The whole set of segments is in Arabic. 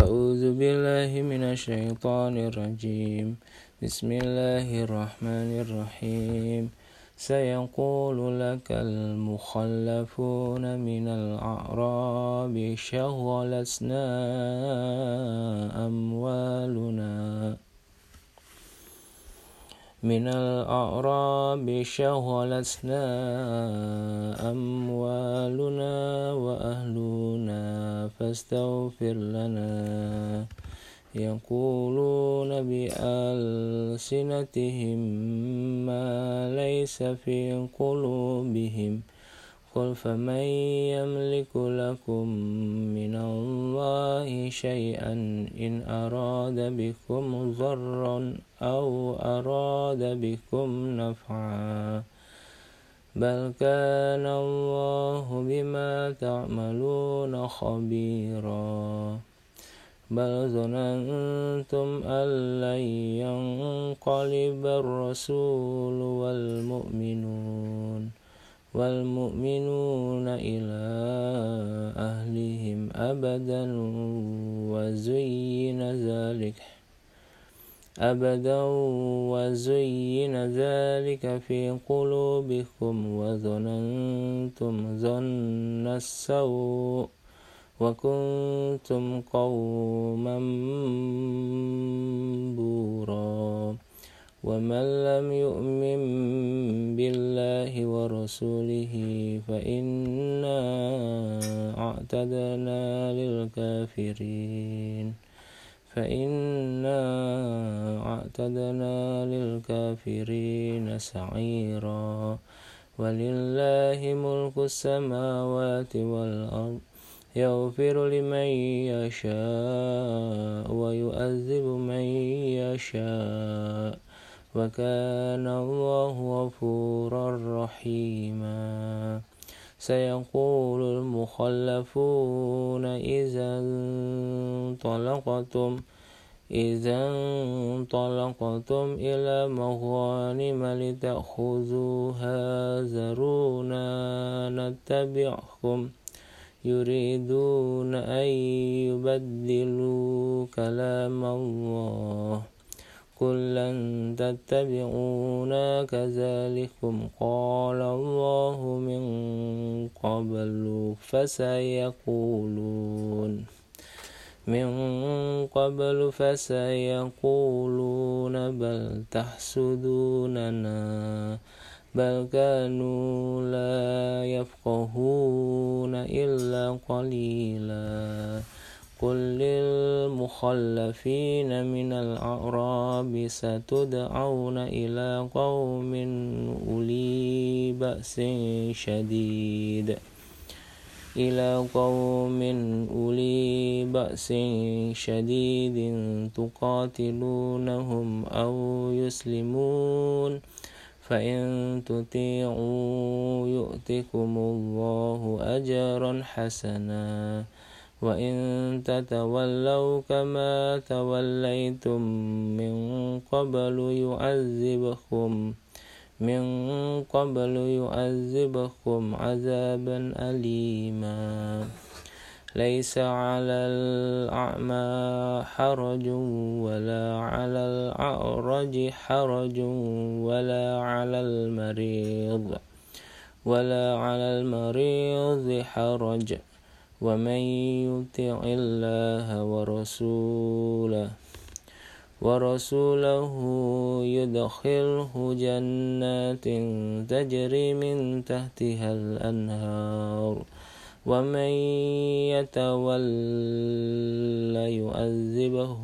أعوذ بالله من الشيطان الرجيم. بسم الله الرحمن الرحيم. سيقول لك المخلفون من الأعراب شغلتنا أموالنا وأهلنا فاستغفر لنا. يقولون بألسنتهم ما ليس في قلوبهم. قل فمن يملك لكم من الله شيئا إن أراد بكم ضرا أو أراد بكم نفعا بل كان الله بما تعملون خبيرا. بل ظننتم أن لن ينقلب الرسول والمؤمنون إلى أهلهم أبدا وزين ذلك في قلوبكم وظننتم ظن السوء وكنتم قوما بورا. ومن لم يؤمن بالله ورسوله فإنا أعتدنا للكافرين سعيرا. ولله ملك السماوات والأرض يغفر لمن يشاء ويعذب من يشاء وكان الله غفورا رحيما. سيقول المخلفون إذا انطلقتم إلى مغانم لتأخذوها ذرونا نتبعكم يريدون أن يبدلوا كلام الله. قل لن تتبعونا كذلكم قال الله من قبل فسيقولون بل تحسدوننا بل كانوا لا يفقهون إلا قليلا. قل للمخلفين من الأعراب ستدعون إلى قوم أولي بأس شديد تقاتلونهم أو يسلمون فإن تطيعوا يؤتكم الله أجرا حسنا وإن تتولوا كما توليتم من قبل يعذبكم عذابا أليما. ليس على الأعمى حرج ولا على الأعرج حرج ولا على المريض حرج ومن يطع الله ورسوله يدخله جنات تجري من تحتها الأنهار ومن يتولى يعذبه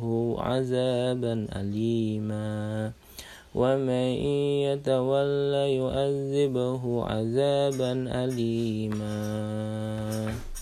عذابا أليما.